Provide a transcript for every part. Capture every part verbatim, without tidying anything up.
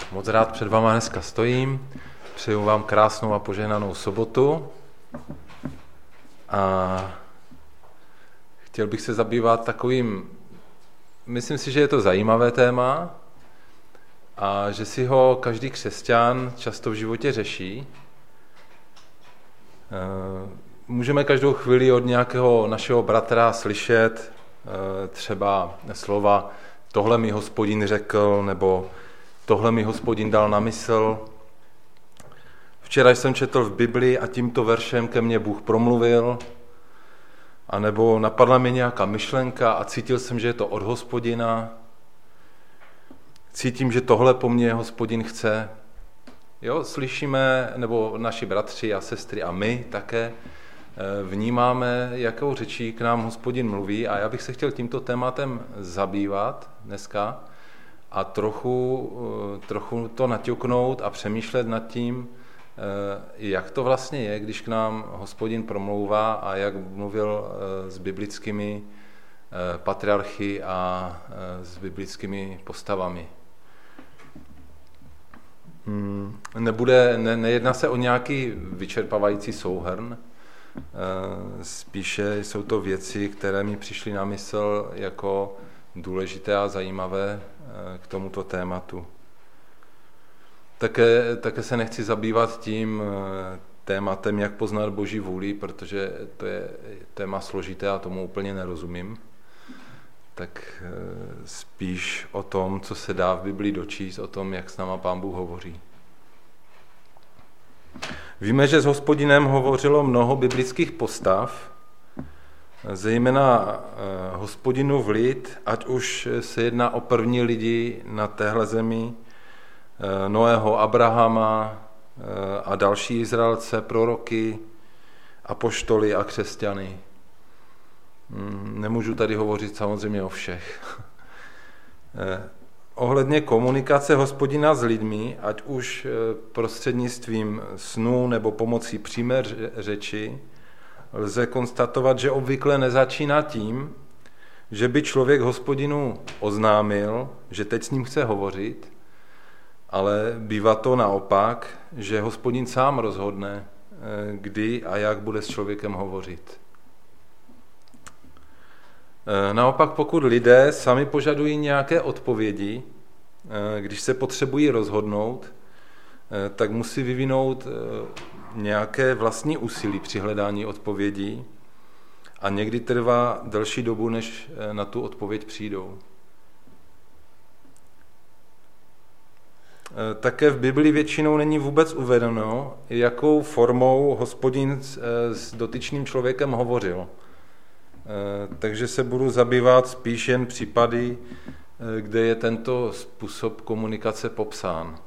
Moc rád před váma dneska stojím. Přeju vám krásnou a požehnanou sobotu. A chtěl bych se zabývat takovým, myslím si, že je to zajímavé téma a že si ho každý křesťan často v životě řeší. Můžeme každou chvíli od nějakého našeho bratra slyšet třeba slova tohle mi Hospodin řekl, nebo tohle mi Hospodin dal na mysl. Včera jsem četl v Bibli a tímto veršem ke mně Bůh promluvil, anebo napadla mi nějaká myšlenka a cítil jsem, že je to od Hospodina. Cítím, že tohle po mně Hospodin chce. Jo, slyšíme, nebo naši bratři a sestry a my také vnímáme, jakou řečí k nám Hospodin mluví, a já bych se chtěl tímto tématem zabývat dneska a trochu, trochu to naťuknout a přemýšlet nad tím, jak to vlastně je, když k nám Hospodin promlouvá a jak mluvil s biblickými patriarchy a s biblickými postavami. Nebude, ne, nejedná se o nějaký vyčerpávající souhrn, spíše jsou to věci, které mi přišly na mysl jako důležité a zajímavé k tomuto tématu. Také, také se nechci zabývat tím tématem, jak poznat Boží vůli, protože to je téma složité a tomu úplně nerozumím. Tak spíš o tom, co se dá v Biblii dočíst, o tom, jak s náma Pán Bůh hovoří. Víme, že s Hospodinem hovořilo mnoho biblických postav, zejména Hospodinův lid, ať už se jedná o první lidi na téhle zemi, Noého, Abrahama a další Izraelce, proroky, apoštoly a křesťany. Nemůžu tady hovořit samozřejmě o všech. Ohledně komunikace Hospodina s lidmi, ať už prostřednictvím snů nebo pomocí přímé řeči, lze konstatovat, že obvykle nezačíná tím, že by člověk Hospodinu oznámil, že teď s ním chce hovořit, ale bývá to naopak, že Hospodin sám rozhodne, kdy a jak bude s člověkem hovořit. Naopak, pokud lidé sami požadují nějaké odpovědi, když se potřebují rozhodnout, tak musí vyvinout nějaké vlastní úsilí při hledání odpovědí a někdy trvá delší dobu, než na tu odpověď přijdou. Také v Bibli většinou není vůbec uvedeno, jakou formou Hospodin s dotyčným člověkem hovořil. Takže se budu zabývat spíš jen případy, kde je tento způsob komunikace popsán.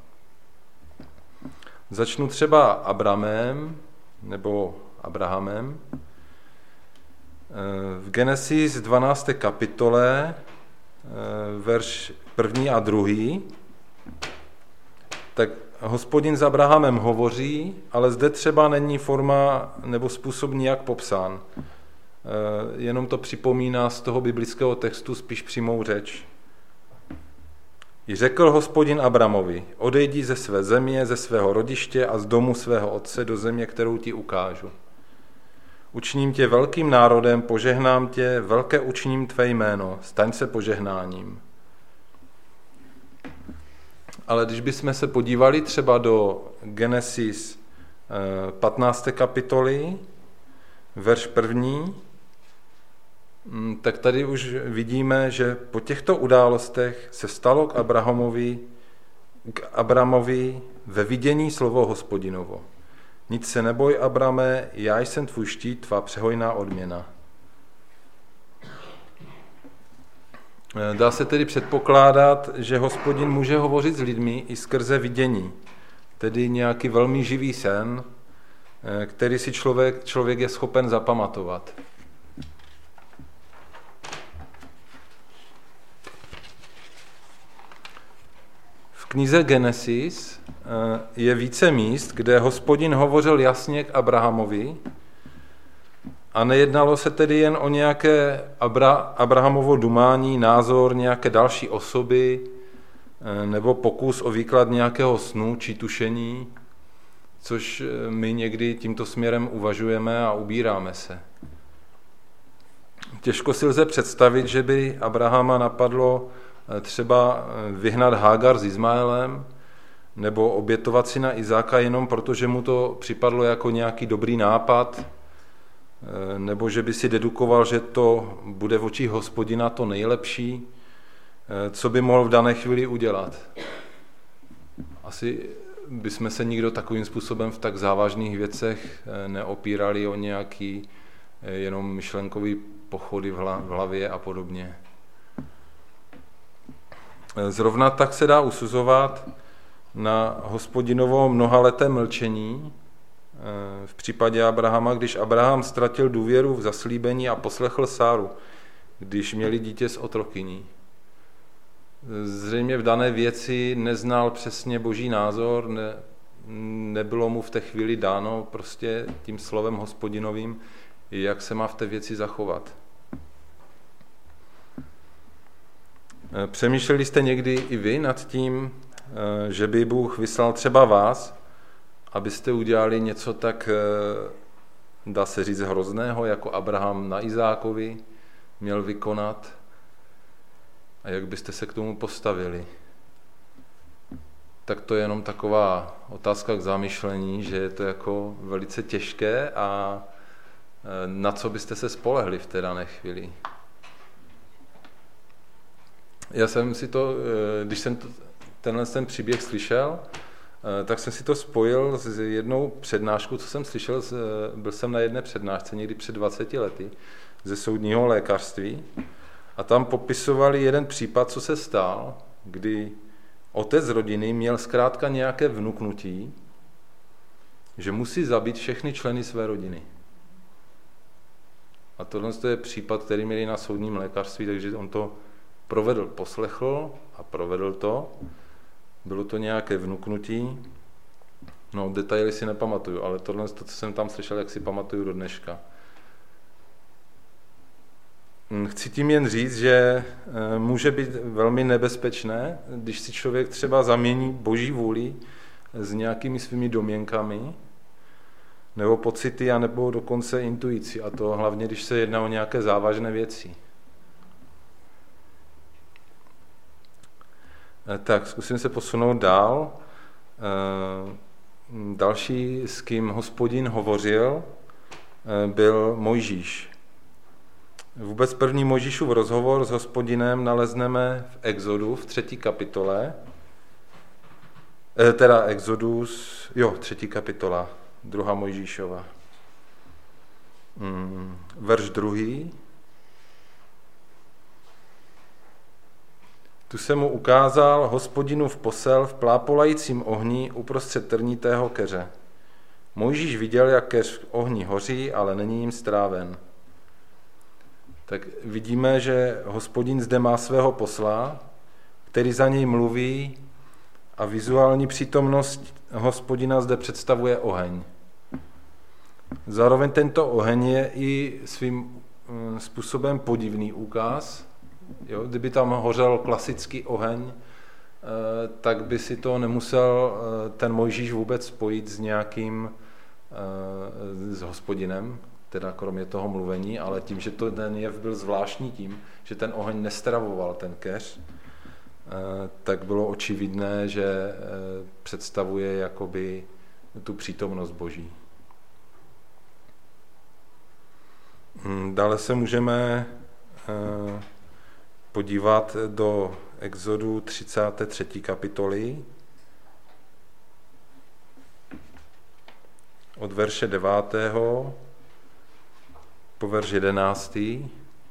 Začnu třeba Abramem nebo Abrahamem. V Genesis dvanácté kapitole, verš první a druhý, tak Hospodin s Abrahamem hovoří, ale zde třeba není forma nebo způsob nijak popsán. Jenom to připomíná z toho biblického textu spíš přímou řeč. I řekl Hospodin Abramovi, odejdi ze své země, ze svého rodiště a z domu svého otce do země, kterou ti ukážu. Učiním tě velkým národem, požehnám tě, velké učiním tvé jméno, staň se požehnáním. Ale když bychom se podívali třeba do Genesis patnácté kapitoly, verš první, tak tady už vidíme, že po těchto událostech se stalo k Abrahamovi, k Abramovi ve vidění slovo Hospodinovo. Nic se neboj, Abrame, já jsem tvůj štít, tvá přehojná odměna. Dá se tedy předpokládat, že Hospodin může hovořit s lidmi i skrze vidění, tedy nějaký velmi živý sen, který si člověk, člověk je schopen zapamatovat. V knize Genesis je více míst, kde Hospodin hovořil jasně k Abrahamovi a nejednalo se tedy jen o nějaké Abra- Abrahamovo dumání, názor nějaké další osoby, nebo pokus o výklad nějakého snu či tušení, což my někdy tímto směrem uvažujeme a ubíráme se. Těžko si lze představit, že by Abrahama napadlo třeba vyhnat Hágar s Izmaelem nebo obětovat syna Izáka jenom proto, že mu to připadlo jako nějaký dobrý nápad, nebo že by si dedukoval, že to bude v očích Hospodina to nejlepší, co by mohl v dané chvíli udělat. Asi bychom se nikdo takovým způsobem v tak závažných věcech neopírali o nějaký jenom myšlenkový pochody v hlavě a podobně. Zrovna tak se dá usuzovat na Hospodinovo mnohaleté mlčení v případě Abrahama, když Abraham ztratil důvěru v zaslíbení a poslechl Sáru, když měli dítě s otrokyní. Zřejmě v dané věci neznal přesně Boží názor, ne, nebylo mu v té chvíli dáno prostě tím slovem Hospodinovým, jak se má v té věci zachovat. Přemýšleli jste někdy i vy nad tím, že by Bůh vyslal třeba vás, abyste udělali něco tak, dá se říct, hrozného, jako Abraham na Izákovi měl vykonat? A jak byste se k tomu postavili? Tak to je jenom taková otázka k zamyšlení, že je to jako velice těžké a na co byste se spolehli v té dané chvíli. Já jsem si to, když jsem tenhle ten příběh slyšel, tak jsem si to spojil s jednou přednáškou, co jsem slyšel, byl jsem na jedné přednášce někdy před dvaceti lety ze soudního lékařství a tam popisovali jeden případ, co se stal, kdy otec rodiny měl zkrátka nějaké vnuknutí, že musí zabít všechny členy své rodiny. A tohle je případ, který měli na soudním lékařství, takže on to provedl, poslechl a provedl to. Bylo to nějaké vnuknutí. No, detaily si nepamatuju, ale tohle, to, co jsem tam slyšel, jak si pamatuju do dneška. Chci tím jen říct, že může být velmi nebezpečné, když si člověk třeba zamění Boží vůli s nějakými svými domněnkami, nebo pocity, anebo dokonce intuici. A to hlavně, když se jedná o nějaké závažné věci. Tak, zkusím se posunout dál. Další, s kým Hospodin hovořil, byl Mojžíš. Vůbec první Mojžíšův rozhovor s Hospodinem nalezneme v Exodu, v třetí kapitole. Teda Exodus, jo, třetí kapitola, druhá Mojžíšova. Verš druhý. Tu se mu ukázal Hospodinův posel v plápolajícím ohni uprostřed trnitého keře. Mojžíš viděl, jak keř v ohni hoří, ale není jim stráven. Tak vidíme, že Hospodin zde má svého posla, který za něj mluví a vizuální přítomnost Hospodina zde představuje oheň. Zároveň tento oheň je i svým způsobem podivný úkaz. Jo, kdyby tam hořel klasický oheň, tak by si to nemusel ten Mojžíš vůbec spojit s nějakým s Hospodinem, teda kromě toho mluvení, ale tím, že to ten jev byl zvláštní tím, že ten oheň nestravoval ten keř, tak bylo očividné, že představuje jakoby tu přítomnost Boží. Dále se můžeme podívat do Exodu třicáté třetí kapitoly od verše devátého po verš jedenáctý.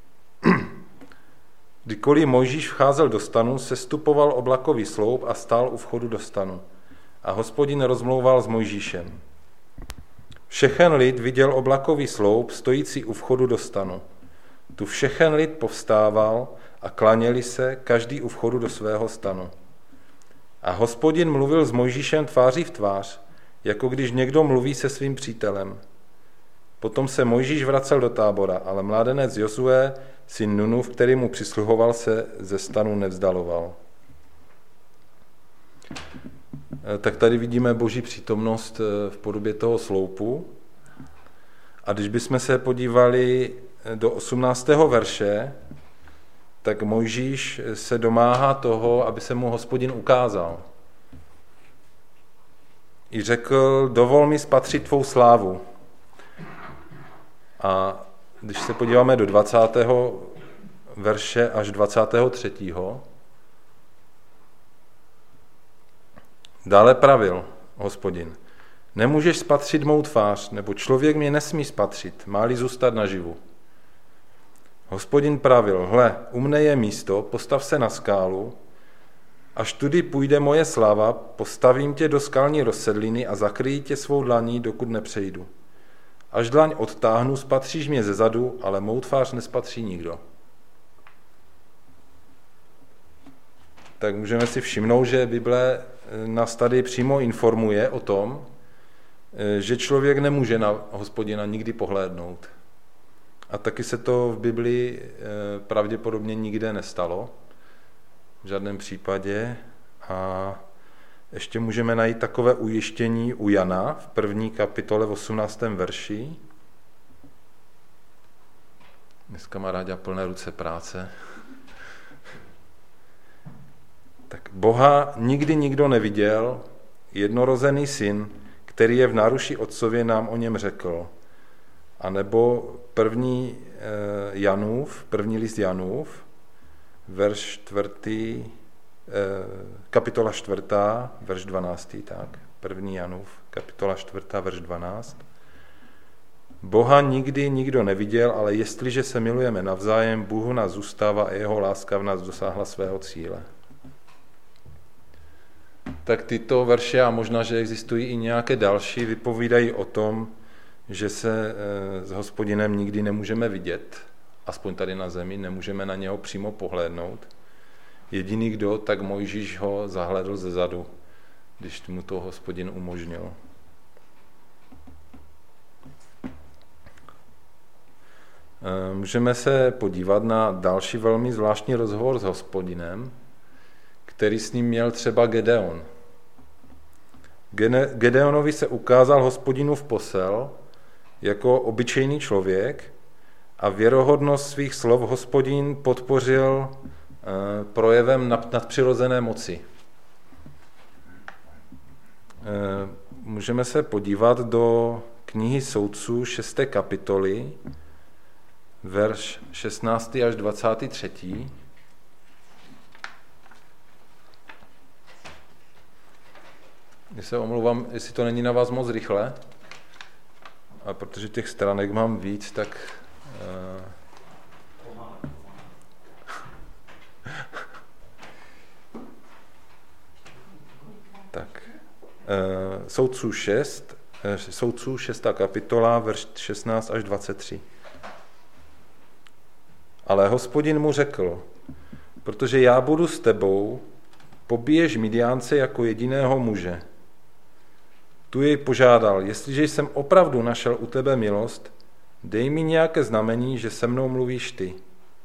Kdykoliv Mojžíš vcházel do stanu, sestupoval oblakový sloup a stál u vchodu do stanu. A Hospodin rozmlouval s Mojžíšem. Všechen lid viděl oblakový sloup stojící u vchodu do stanu. Tu všechen lid povstával a klaněli se, každý u vchodu do svého stanu. A Hospodin mluvil s Mojžíšem tváří v tvář, jako když někdo mluví se svým přítelem. Potom se Mojžíš vracel do tábora, ale mládenec Josue, syn Nunův, který mu přisluhoval, se ze stanu nevzdaloval. tak tady vidíme Boží přítomnost v podobě toho sloupu. A když bychom se podívali do osmnáctého verše, tak Mojžíš se domáhá toho, aby se mu Hospodin ukázal. I řekl, dovol mi spatřit tvou slávu. A když se podíváme do dvacátého verše až dvacátého třetího dále pravil Hospodin, nemůžeš spatřit mou tvář, nebo člověk mě nesmí spatřit, má-li zůstat naživu. Hospodin pravil, hle, u mne je místo, postav se na skálu, až tudy půjde moje sláva, postavím tě do skalní rozsedliny a zakryji tě svou dlaní, dokud nepřejdu. Až dlaň odtáhnu, spatříš mě zezadu, ale mou tvář nespatří nikdo. Tak můžeme si všimnout, že Bible nás tady přímo informuje o tom, že člověk nemůže na Hospodina nikdy pohlédnout. A taky se to v Biblii pravděpodobně nikde nestalo, v žádném případě. A ještě můžeme najít takové ujištění u Jana v první kapitole v osmnáctém verši. Dneska má Ráďa plné ruce práce. Tak Boha nikdy nikdo neviděl, jednorozený syn, který je v náruši otcově, nám o něm řekl. A nebo první Janův, první list Janův, verš čtvrtý, kapitola čtvrtá, verš dvanáctý, tak, první Janův, kapitola čtvrtá, verš dvanáct. Boha nikdy nikdo neviděl, ale jestliže se milujeme navzájem, Bůh nás zůstává a jeho láska v nás dosáhla svého cíle. Tak tyto verše, a možná, že existují i nějaké další, vypovídají o tom, že se s Hospodinem nikdy nemůžeme vidět, aspoň tady na zemi, nemůžeme na něho přímo pohlédnout. Jediný kdo, tak Mojžíš ho zahlédl zezadu, když mu to Hospodin umožnil. Můžeme se podívat na další velmi zvláštní rozhovor s Hospodinem, který s ním měl třeba Gedeon. Gedeonovi se ukázal Hospodinův posel jako obyčejný člověk a věrohodnost svých slov Hospodin podpořil projevem nadpřirozené moci. Můžeme se podívat do knihy Soudců šesté kapitoly, verš šestnáctý až dvacátý třetí. Já se omlouvám, jestli to není na vás moc rychle, a protože těch stranek mám víc, tak... Uh... tak. Uh, Soudců šest, uh, Soudců šestá kapitola, verš šestnáct až dvacet tři. Ale Hospodin mu řekl, protože já budu s tebou, pobiješ Midiánce jako jediného muže. Tu jej požádal, jestliže jsem opravdu našel u tebe milost, dej mi nějaké znamení, že se mnou mluvíš ty.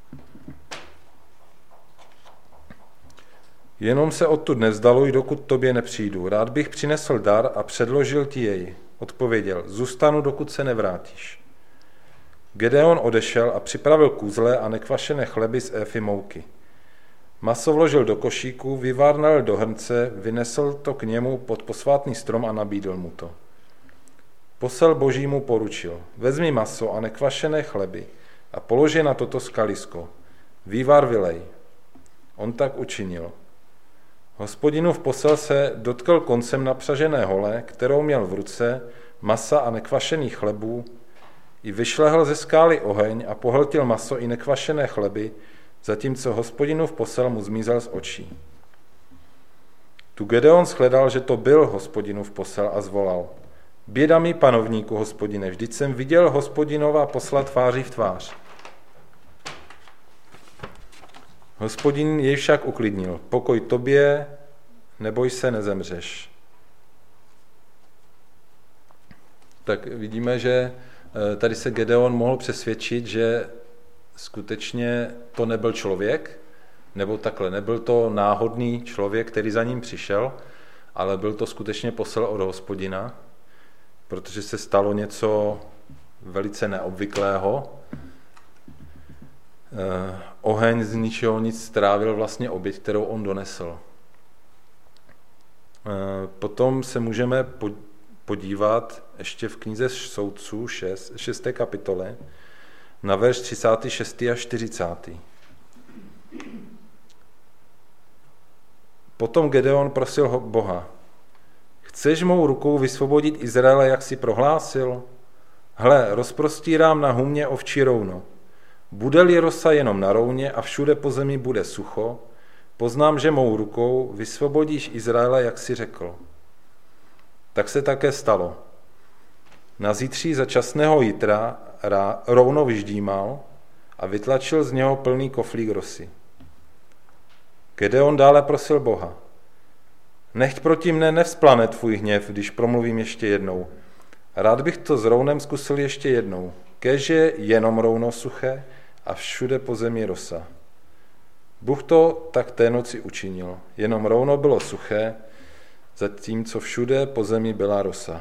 Jenom se odtud nevzdaluj, dokud tobě nepřijdu. Rád bych přinesl dar a předložil ti jej. Odpověděl, zůstanu, dokud se nevrátíš. Gedeon odešel a připravil kůzle a nekvašené chleby z éfy mouky. Maso vložil do košíku, vyvárnal do hrnce, vynesl to k němu pod posvátný strom a nabídl mu to. Posel Boží mu poručil, vezmi maso a nekvašené chleby a polož je na toto skalisko. Vývar vylej. On tak učinil. Hospodinův posel se dotkl koncem napřažené hole, kterou měl v ruce, masa a nekvašených chlebů, i vyšlehl ze skály oheň a pohltil maso i nekvašené chleby, zatímco Hospodinův posel mu zmizel z očí. Tu Gedeon shledal, že to byl Hospodinův posel a zvolal. Běda mi, panovníku Hospodine, vždyť jsem viděl Hospodinova posla tváří v tvář. Hospodin jej však uklidnil. Pokoj tobě, neboj se, nezemřeš. Tak vidíme, že tady se Gedeon mohl přesvědčit, že skutečně to nebyl člověk, nebo takhle, nebyl to náhodný člověk, který za ním přišel, ale byl to skutečně posel od Hospodina, protože se stalo něco velice neobvyklého. Eh, oheň z ničeho nic strávil vlastně oběť, kterou on donesl. Eh, potom se můžeme podívat ještě v knize Soudců šest, šesté kapitole na verš třicátý šestý a čtyřicátý. Potom Gedeon prosil Boha: Chceš mou rukou vysvobodit Izraele, jak si prohlásil? Hle, rozprostírám na humě ovčí rouno. Bude-li rosa jenom na rouně a všude po zemi bude sucho, poznám, že mou rukou vysvobodíš Izraele, jak si řekl. Tak se také stalo. Na zítří začasného jitra rouno vyždímal a vytlačil z něho plný koflík rosy. Gedeon dále prosil Boha: Nechť proti mne nevzplane tvůj hněv, když promluvím ještě jednou. Rád bych to s rounem zkusil ještě jednou. Kéž je jenom rouno suché a všude po zemi rosa. Bůh to tak té noci učinil. Jenom rouno bylo suché, zatímco všude po zemi byla rosa.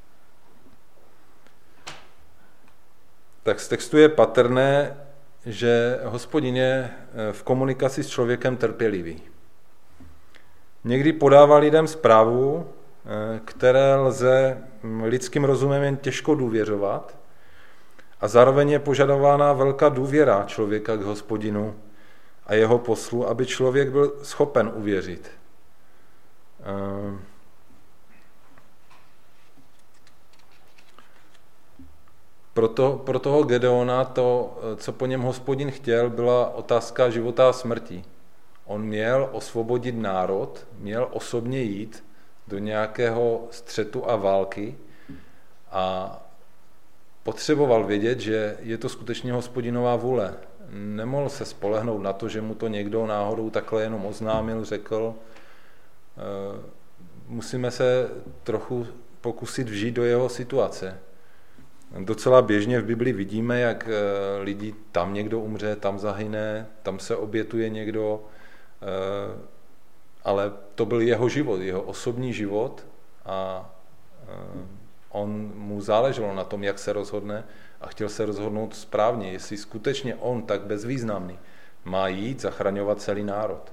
Tak z textu je patrné, že Hospodin je v komunikaci s člověkem trpělivý. Někdy podává lidem zprávu, které lze lidským rozumem jen těžko důvěřovat, a zároveň je požadována velká důvěra člověka k Hospodinu a jeho poslu, aby člověk byl schopen uvěřit. Proto, pro toho Gedeona to, co po něm Hospodin chtěl, byla otázka života a smrti. On měl osvobodit národ, měl osobně jít do nějakého střetu a války a potřeboval vědět, že je to skutečně Hospodinová vůle. Nemohl se spolehnout na to, že mu to někdo náhodou takhle jenom oznámil, řekl. Musíme se trochu pokusit vžít do jeho situace. Docela běžně v Bibli vidíme, jak lidi tam někdo umře, tam zahyne, tam se obětuje někdo, ale to byl jeho život, jeho osobní život a on mu záleželo na tom, jak se rozhodne a chtěl se rozhodnout správně, jestli skutečně on tak bezvýznamný má jít zachraňovat celý národ.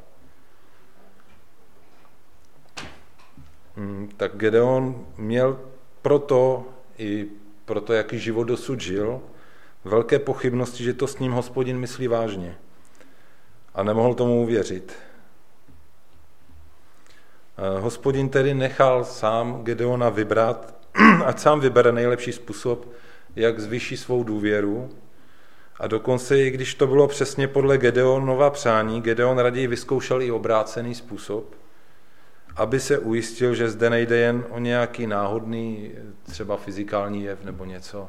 Tak Gedeon měl proto i proto, jaký život dosud žil, velké pochybnosti, že to s ním Hospodin myslí vážně. A nemohl tomu uvěřit. Hospodin tedy nechal sám Gedeona vybrat, ať sám vybere nejlepší způsob, jak zvýší svou důvěru. A dokonce, i když to bylo přesně podle Gedeonova přání, Gedeon raději vyzkoušel i obrácený způsob, aby se ujistil, že zde nejde jen o nějaký náhodný, třeba fyzikální jev nebo něco.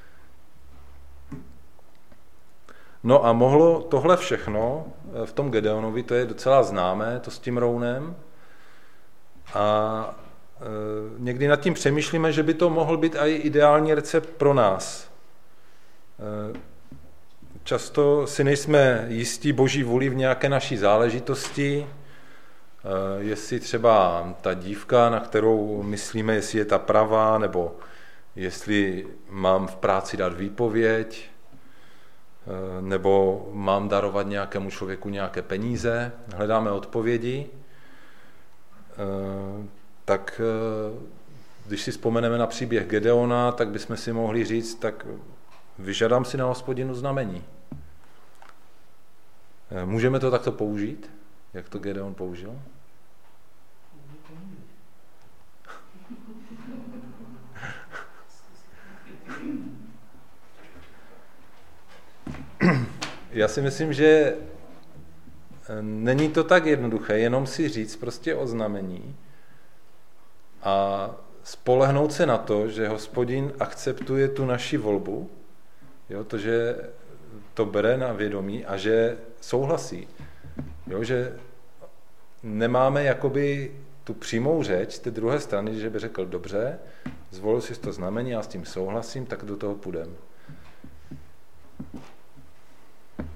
No a mohlo tohle všechno v tom Gedeonovi, to je docela známé, to s tím rounem. A e, někdy nad tím přemýšlíme, že by to mohl být i ideální recept pro nás. E, často si nejsme jistí Boží vůli v nějaké naší záležitosti, jestli třeba ta dívka, na kterou myslíme, jestli je ta pravá, nebo jestli mám v práci dát výpověď, nebo mám darovat nějakému člověku nějaké peníze, hledáme odpovědi, tak když si vzpomeneme na příběh Gedeona, tak bychom si mohli říct, tak vyžadám si na Hospodinu znamení. Můžeme to takto použít, jak to Gedeon použil? Já si myslím, že není to tak jednoduché, jenom si říct prostě o znamení a spolehnout se na to, že Hospodin akceptuje tu naši volbu, jo, to, že to bere na vědomí a že souhlasí. Jo, že nemáme jakoby tu přímou řeč z té druhé strany, že by řekl, dobře, zvolil si to znamení, já s tím souhlasím, tak do toho půjdem.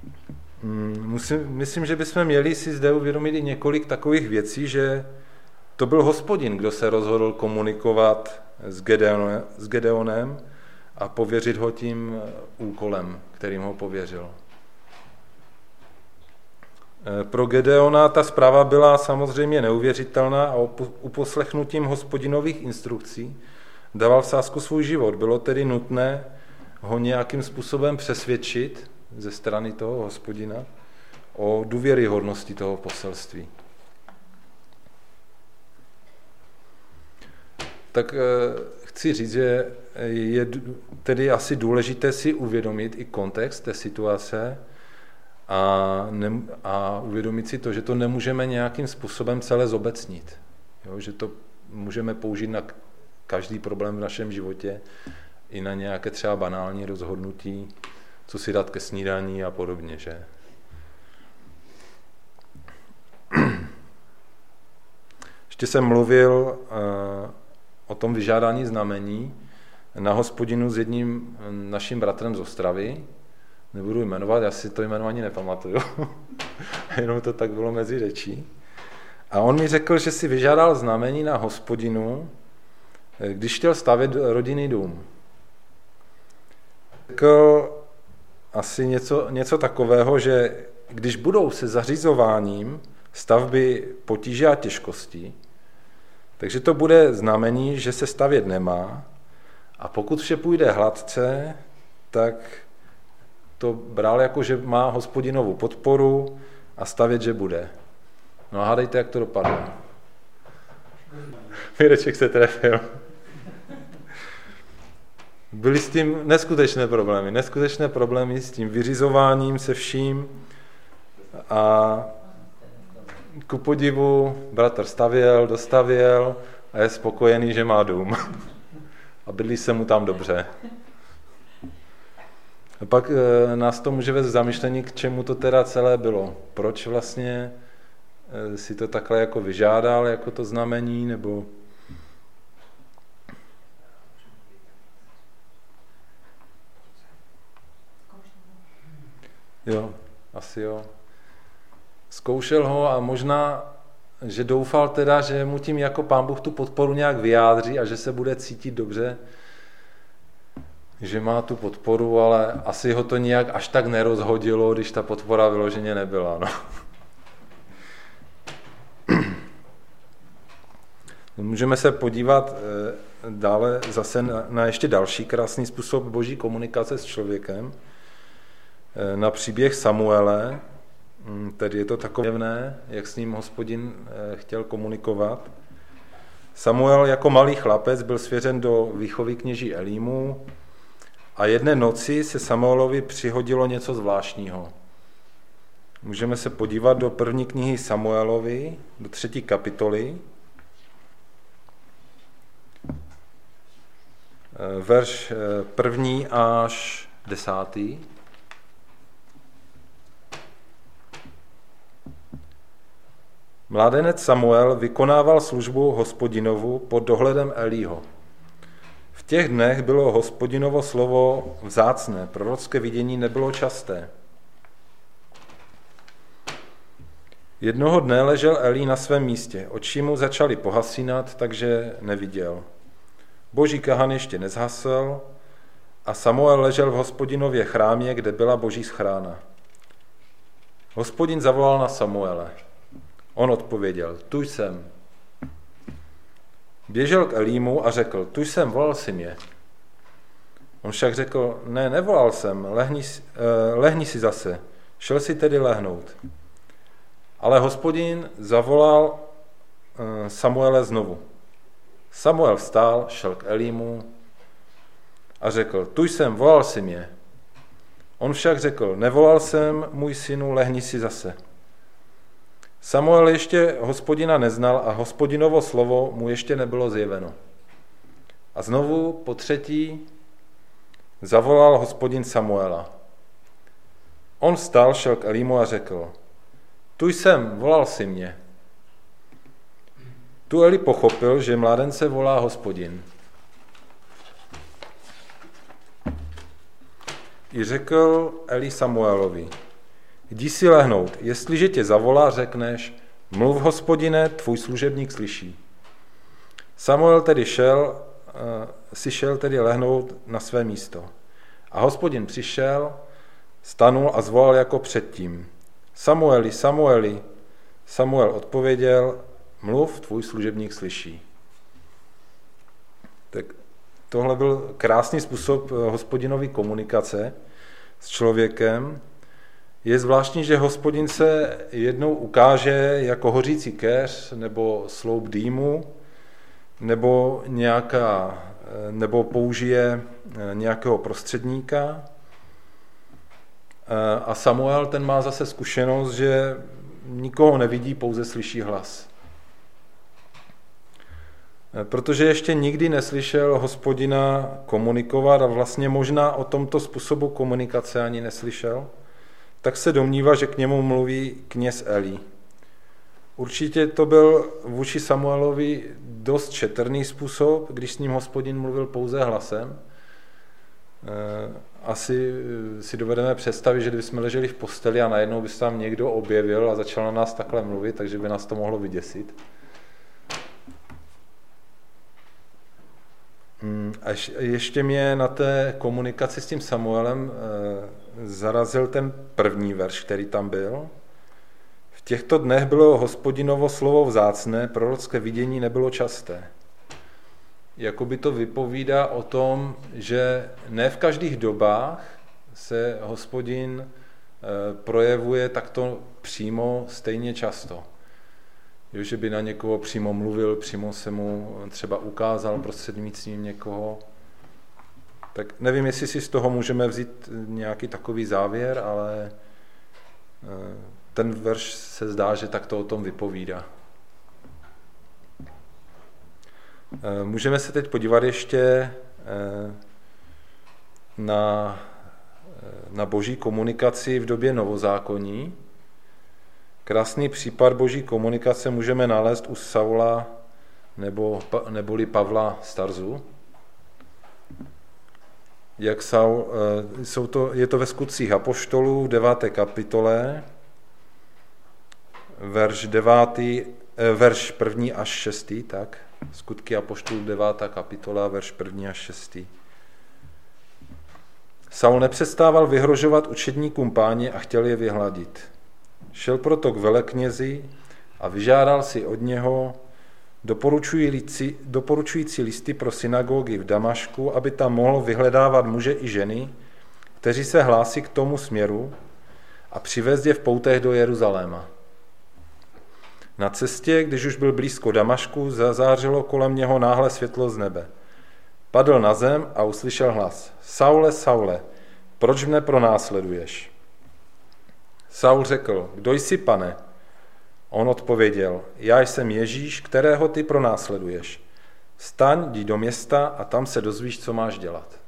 Musím, myslím, že bychom měli si zde uvědomit i několik takových věcí, že To byl Hospodin, kdo se rozhodl komunikovat s Gedeonem, s Gedeonem a pověřit ho tím úkolem, kterým ho pověřil. Pro Gedeona ta zpráva byla samozřejmě neuvěřitelná a uposlechnutím Hospodinových instrukcí dával v sázku svůj život. Bylo tedy nutné ho nějakým způsobem přesvědčit ze strany toho Hospodina o důvěryhodnosti toho poselství. Tak chci říct, že je tedy asi důležité si uvědomit i kontext té situace a, ne, a uvědomit si to, že to nemůžeme nějakým způsobem celé zobecnit. Jo, že to můžeme použít na každý problém v našem životě, i na nějaké třeba banální rozhodnutí, co si dát ke snídani a podobně, že? Ještě jsem mluvil uh, o tom vyžádání znamení na Hospodinu s jedním naším bratrem z Ostravy. Nebudu jmenovat, já si to jmenování nepamatuju. Jenom to tak bylo mezi řečí. A on mi řekl, že si vyžádal znamení na Hospodinu, když chtěl stavět rodinný dům. Řekl asi něco, něco takového, že když budou se zařizováním stavby potíže a těžkosti, takže to bude znamení, že se stavět nemá, a pokud vše půjde hladce, tak to bral jako, že má Hospodinovu podporu a stavět, že bude. No a hádejte, jak to dopadlo. Mireček se trefil. Byly s tím neskutečné problémy. Neskutečné problémy s tím vyřizováním se vším. A ku podivu bratr stavěl, dostavěl a je spokojený, že má dům. A bydlí se mu tam dobře. A pak e, nás to může vést v zamyšlení, k čemu to teda celé bylo. Proč vlastně e, si to takhle jako vyžádal, jako to znamení, nebo... Jo, asi jo. Zkoušel ho a možná, že doufal teda, že mu tím jako Pán Bůh tu podporu nějak vyjádří a že se bude cítit dobře, že má tu podporu, ale asi ho to nějak až tak nerozhodilo, když ta podpora vyloženě nebyla. No. Můžeme se podívat dále zase na ještě další krásný způsob boží komunikace s člověkem, na příběh Samuele. Tedy je to takové, jak s ním Hospodin chtěl komunikovat. Samuel jako malý chlapec byl svěřen do výchovy kněží Elímu a jedné noci se Samuelovi přihodilo něco zvláštního. Můžeme se podívat do první knihy Samuelovi, do třetí kapitoly, verš první až desátý. Mládenec Samuel vykonával službu Hospodinovu pod dohledem Elího. V těch dnech bylo Hospodinovo slovo vzácné, prorocké vidění nebylo časté. Jednoho dne ležel Elí na svém místě, oči mu začaly pohasínat, takže neviděl. Boží kahan ještě nezhasl a Samuel ležel v Hospodinově chrámě, kde byla boží schrána. Hospodin zavolal na Samuele. On odpověděl, tu jsem. Běžel k Elímu a řekl, tu jsem, volal jsi mě. On však řekl, ne, nevolal jsem, lehni, eh, lehni si zase. Šel si tedy lehnout. Ale Hospodin zavolal eh, Samuele znovu. Samuel vstál, šel k Elímu a řekl, tu jsem, volal jsi mě. On však řekl, nevolal jsem, můj synu, lehni si zase. Samuel ještě Hospodina neznal a Hospodinovo slovo mu ještě nebylo zjeveno. A znovu po třetí zavolal Hospodin Samuela. On vstal, šel k Elímu a řekl, tu jsem, volal jsi mě. Tu Eli pochopil, že mládence volá Hospodin. I řekl Eli Samuelovi, jdi si lehnout, jestliže tě zavolá, řekneš, mluv, Hospodine, tvůj služebník slyší. Samuel tedy šel, si šel tedy lehnout na své místo. A Hospodin přišel, stanul a zvolal jako předtím. Samueli, Samueli. Samuel odpověděl, mluv, tvůj služebník slyší. Tak tohle byl krásný způsob Hospodinovy komunikace s člověkem. Je zvláštní, že Hospodin se jednou ukáže jako hořící keř nebo sloup dýmu, nebo, nějaká, nebo použije nějakého prostředníka. A Samuel ten má zase zkušenost, že nikoho nevidí, pouze slyší hlas. Protože ještě nikdy neslyšel Hospodina komunikovat a vlastně možná o tomto způsobu komunikace ani neslyšel, tak se domnívá, že k němu mluví kněz Eli. Určitě to byl vůči Samuelovi dost šetrný způsob, když s ním Hospodin mluvil pouze hlasem. Asi si dovedeme představit, že kdybychom leželi v posteli a najednou by se tam někdo objevil a začal na nás takhle mluvit, takže by nás to mohlo vyděsit. A ještě mě na té komunikaci s tím Samuelem zarazil ten první verš, který tam byl. V těchto dnech bylo Hospodinovo slovo vzácné, prorocké vidění nebylo časté. Jakoby to vypovídá o tom, že ne v každých dobách se Hospodin projevuje takto přímo stejně často. Jo, že by na někoho přímo mluvil, přímo se mu třeba ukázal prostřednictvím někoho. Tak nevím, jestli si z toho můžeme vzít nějaký takový závěr, ale ten verš se zdá, že tak to o tom vypovídá. Můžeme se teď podívat ještě na, na boží komunikaci v době novozákonní. Krásný případ boží komunikace můžeme nalézt u Saula nebo, neboli Pavla z Tarzu. Jak Saul, jsou to, je to ve Skutcích apoštolů v deváté kapitole, verš, devátý, verš první až šestý, tak, Skutky apoštolů devátá kapitola, verš první až šestý. Saul nepřestával vyhrožovat učedníkům Páně a chtěl je vyhladit. Šel proto k veleknězi a vyžádal si od něho doporučující, doporučující listy pro synagogy v Damašku, aby tam mohl vyhledávat muže i ženy, kteří se hlásí k tomu směru, a přivést je v poutech do Jeruzaléma. Na cestě, když už byl blízko Damašku, zazářilo kolem něho náhle světlo z nebe. Padl na zem a uslyšel hlas. Saule, Saule, proč mne pronásleduješ? Saul řekl, kdo jsi, pane? On odpověděl, já jsem Ježíš, kterého ty pronásleduješ. Vstaň, jdi do města a tam se dozvíš, co máš dělat.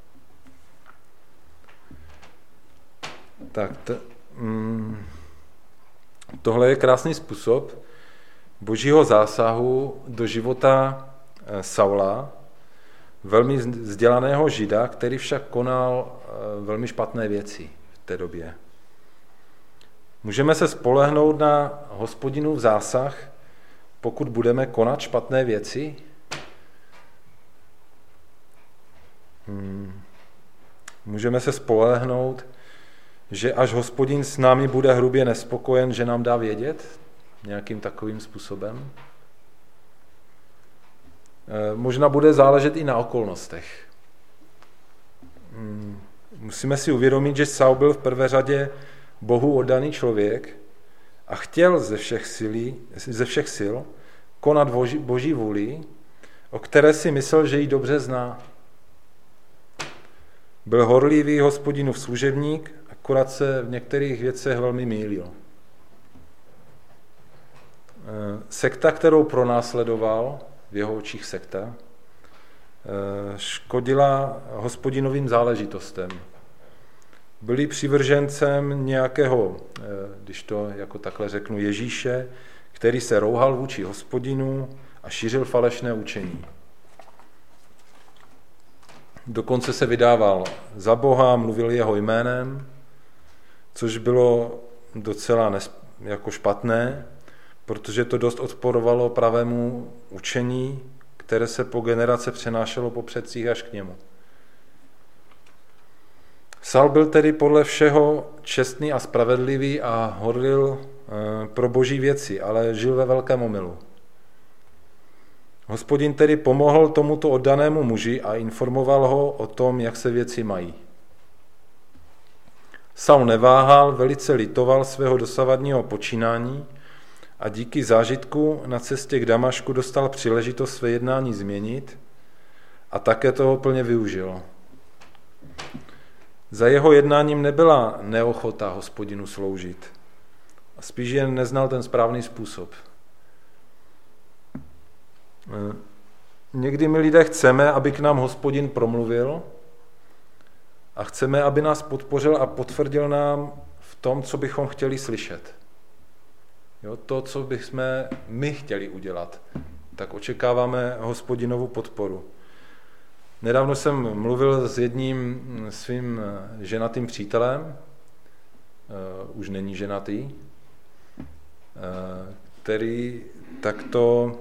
Tak t- mm, tohle je krásný způsob božího zásahu do života Saula, velmi vzdělaného žida, který však konal velmi špatné věci v té době. Můžeme se spolehnout na Hospodinův zásah, pokud budeme konat špatné věci? Hmm. Můžeme se spolehnout, že až Hospodin s námi bude hrubě nespokojen, že nám dá vědět nějakým takovým způsobem? Možná bude záležet i na okolnostech. Hmm. Musíme si uvědomit, že Saul byl v prvé řadě Bohu oddaný člověk a chtěl ze všech, silí, ze všech sil konat boží, boží vůli, o které si myslel, že ji dobře zná. Byl horlivý Hospodinův služebník, akorát se v některých věcech velmi mýlil. Sekta, kterou pronásledoval, v jeho očích sekta, škodila Hospodinovým záležitostem. Byli přivržencem nějakého, když to jako takhle řeknu, Ježíše, který se rouhal vůči Hospodinu a šířil falešné učení. Dokonce se vydával za Boha, mluvil jeho jménem, což bylo docela nesp- jako špatné, protože to dost odporovalo pravému učení které se po generace přenášelo po předcích až k němu. Saul byl tedy podle všeho čestný a spravedlivý a hodlil pro boží věci, ale žil ve velkém omylu. Hospodin tedy pomohl tomuto oddanému muži a informoval ho o tom, jak se věci mají. Saul neváhal, velice litoval svého dosavadního počínání a díky zážitku na cestě k Damašku dostal příležitost své jednání změnit a také toho plně využil. Za jeho jednáním nebyla neochota Hospodinu sloužit. Spíš jen neznal ten správný způsob. Někdy my lidé chceme, aby k nám Hospodin promluvil a chceme, aby nás podpořil a potvrdil nám v tom, co bychom chtěli slyšet. Jo, to, co bychom my chtěli udělat, tak očekáváme Hospodinovu podporu. Nedávno jsem mluvil s jedním svým ženatým přítelem, už není ženatý, který takto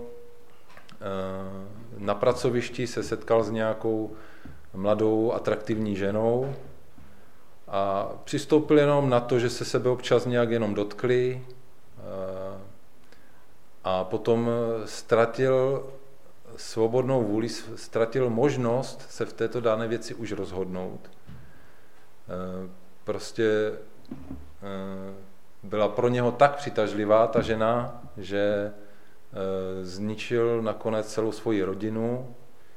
na pracovišti se setkal s nějakou mladou, atraktivní ženou a přistoupil jenom na to, že se sebe občas nějak jenom dotkli a potom ztratil svobodnou vůli, ztratil možnost se v této dané věci už rozhodnout. Prostě byla pro něho tak přitažlivá ta žena, že zničil nakonec celou svoji rodinu.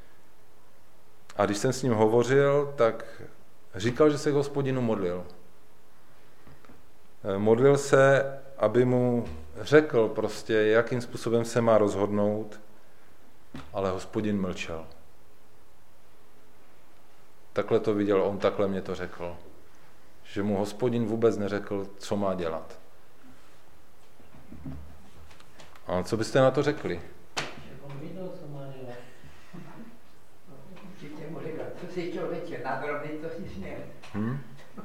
A když jsem s ním hovořil, tak říkal, že se k Hospodinu modlil. Modlil se, aby mu řekl prostě, jakým způsobem se má rozhodnout, ale Hospodin mlčel. Takhle to viděl on, takhle mě to řekl. Že mu Hospodin vůbec neřekl, co má dělat. A co byste na to řekli? On viděl, co má dělat. Určitě mu říkal, co si člověče, na drobný to si směl. Hmm?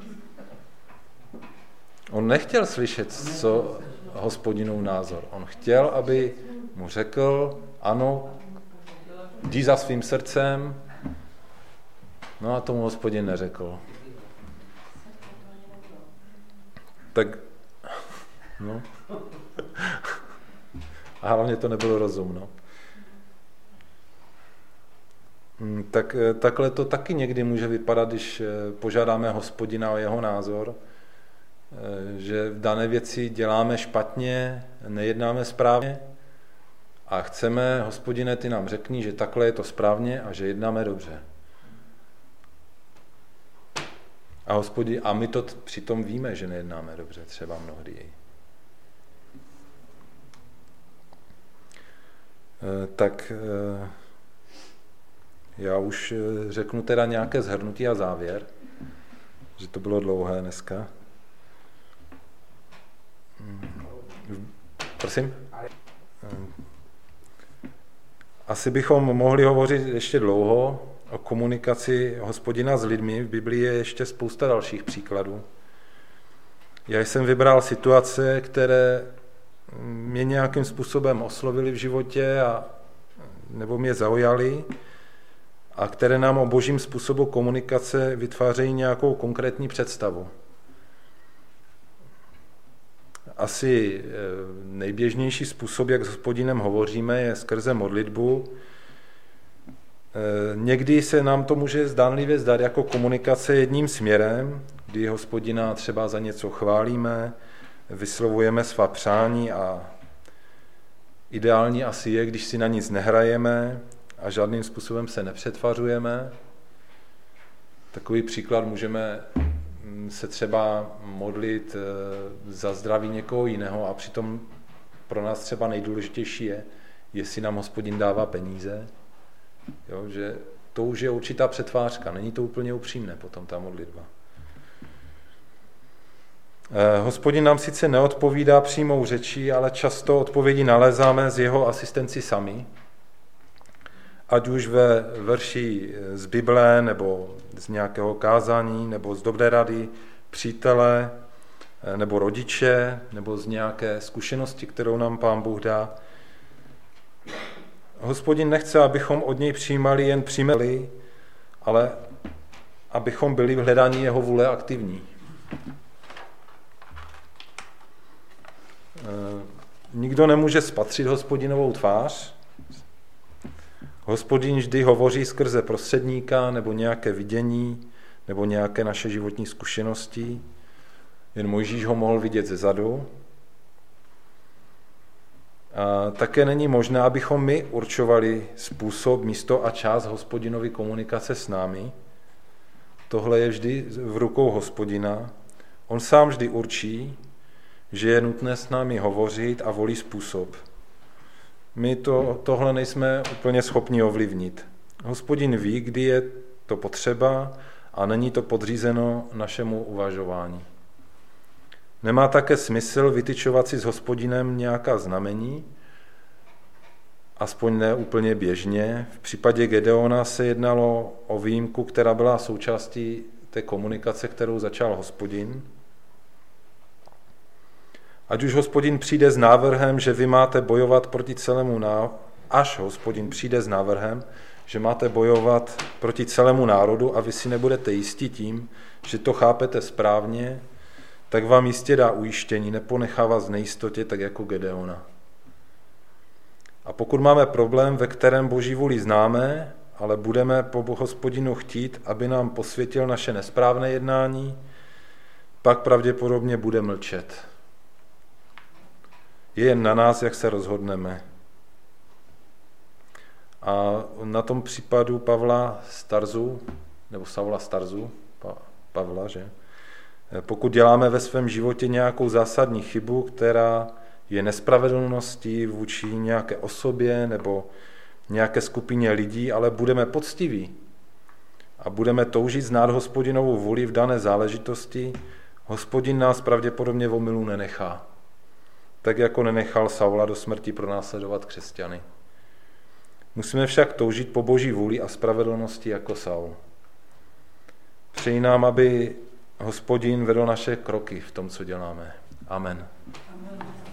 On nechtěl slyšet, co Hospodinův názor. On chtěl, aby mu řekl, ano, jdi za svým srdcem, no a tomu Hospodin neřekl. Tak, no. A hlavně to nebylo rozumno. Tak, takhle to taky někdy může vypadat, když požádáme Hospodina o jeho názor, že v dané věci děláme špatně, nejednáme správně a chceme, Hospodine, ty nám řekni, že takhle je to správně a že jednáme dobře. A, hospodin, a my to přitom víme, že nejednáme dobře, třeba mnohdy. Tak já už řeknu teda nějaké shrnutí a závěr, že to bylo dlouhé dneska. Prosím? Asi bychom mohli hovořit ještě dlouho o komunikaci Hospodina s lidmi. V Biblii je ještě spousta dalších příkladů. Já jsem vybral situace, které mě nějakým způsobem oslovily v životě a, nebo mě zaujaly a které nám o božím způsobu komunikace vytvářejí nějakou konkrétní představu. Asi nejběžnější způsob, jak s Hospodinem hovoříme, je skrze modlitbu. Někdy se nám to může zdánlivě zdát jako komunikace jedním směrem, kdy Hospodina třeba za něco chválíme, vyslovujeme svá přání a ideální asi je, když si na nic nehrajeme a žádným způsobem se nepřetvařujeme. Takový příklad můžeme se třeba modlit za zdraví někoho jiného a přitom pro nás třeba nejdůležitější je, jestli nám Hospodin dává peníze. Jo, že to už je určitá přetvářka, není to úplně upřímné potom ta modlitba. Hospodin nám sice neodpovídá přímou řečí, ale často odpovědi nalézáme z jeho asistenci sami, ať už ve verši z Bible, nebo z nějakého kázání, nebo z dobré rady přítele, nebo rodiče, nebo z nějaké zkušenosti, kterou nám Pán Bůh dá. Hospodin nechce, abychom od něj přijímali jen příjmeli, ale abychom byli v hledání jeho vůle aktivní. Nikdo nemůže spatřit Hospodinovou tvář. Hospodin vždy hovoří skrze prostředníka nebo nějaké vidění nebo nějaké naše životní zkušenosti. Jen Mojžíš ho mohl vidět zezadu. A také není možné, abychom my určovali způsob, místo a čas Hospodinovy komunikace s námi. Tohle je vždy v rukou Hospodina. On sám vždy určí, že je nutné s námi hovořit a volí způsob. My to, tohle nejsme úplně schopni ovlivnit. Hospodin ví, kdy je to potřeba a není to podřízeno našemu uvažování. Nemá také smysl vytyčovat si s Hospodinem nějaká znamení, aspoň ne úplně běžně. V případě Gedeona se jednalo o výjimku, která byla součástí té komunikace, kterou začal Hospodin. Ať už Hospodin přijde s návrhem, že vy máte bojovat proti celému národu, až Hospodin přijde s návrhem, že máte bojovat proti celému národu a vy si nebudete jistí tím, že to chápete správně, tak vám jistě dá ujištění, neponechá vás v nejistotě, tak jako Gedeona. A pokud máme problém, ve kterém Boží vůli známe, ale budeme po Hospodinu chtít, aby nám posvětil naše nesprávné jednání, pak pravděpodobně bude mlčet. Je jen na nás, jak se rozhodneme. A na tom případu Pavla z Tarzu, nebo Saula z Tarzu, pa, Pavla, že? Pokud děláme ve svém životě nějakou zásadní chybu, která je nespravedlností vůči nějaké osobě nebo nějaké skupině lidí, ale budeme poctiví a budeme toužit znát Hospodinovou vůli v dané záležitosti, Hospodin nás pravděpodobně v omylu nenechá. Tak jako nenechal Saula do smrti pronásledovat křesťany. Musíme však toužit po Boží vůli a spravedlnosti jako Saul. Přeji nám, aby Hospodin vedl naše kroky v tom, co děláme. Amen. Amen.